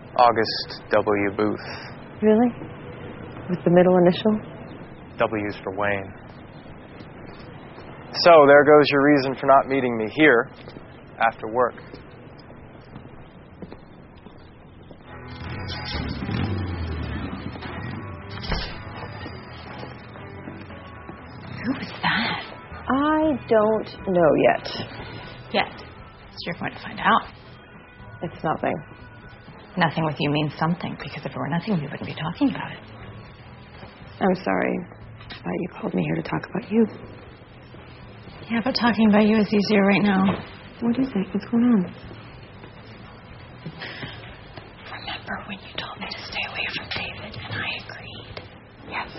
August W. Booth. Really? With the middle initial? W's for Wayne. So, there goes your reason for not meeting me here after work. Who was that? I don't know yet. Yet. So you're going to find out. It's nothing. Nothing with you means something, because if it were nothing, we wouldn't be talking about it. I'm sorry. I thought you called me here to talk about you. Yeah, but talking about you is easier right now. What is it? What's going on? Remember when you told me to stay away from David, and I agreed? Yes.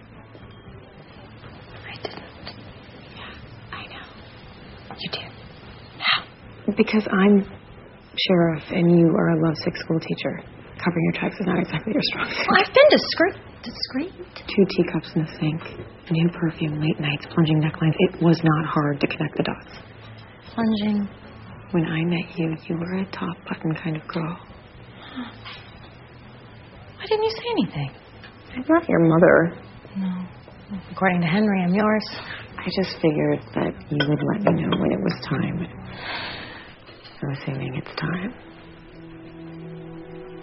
I didn't. Yeah, I know. You did. How? Because I'm sheriff and you are a lovesick school teacher. Covering your tracks is not exactly your strong suit. Well, I've been discreet. Discreet? 2 teacups in the sink, new perfume, late nights, plunging necklines. It was not hard to connect the dots. Plunging. When I met you, you were a top button kind of girl. Why didn't you say anything? I'm not your mother. No. According to Henry, I'm yours. I just figured that you would let me know when it was time. I'm assuming it's time.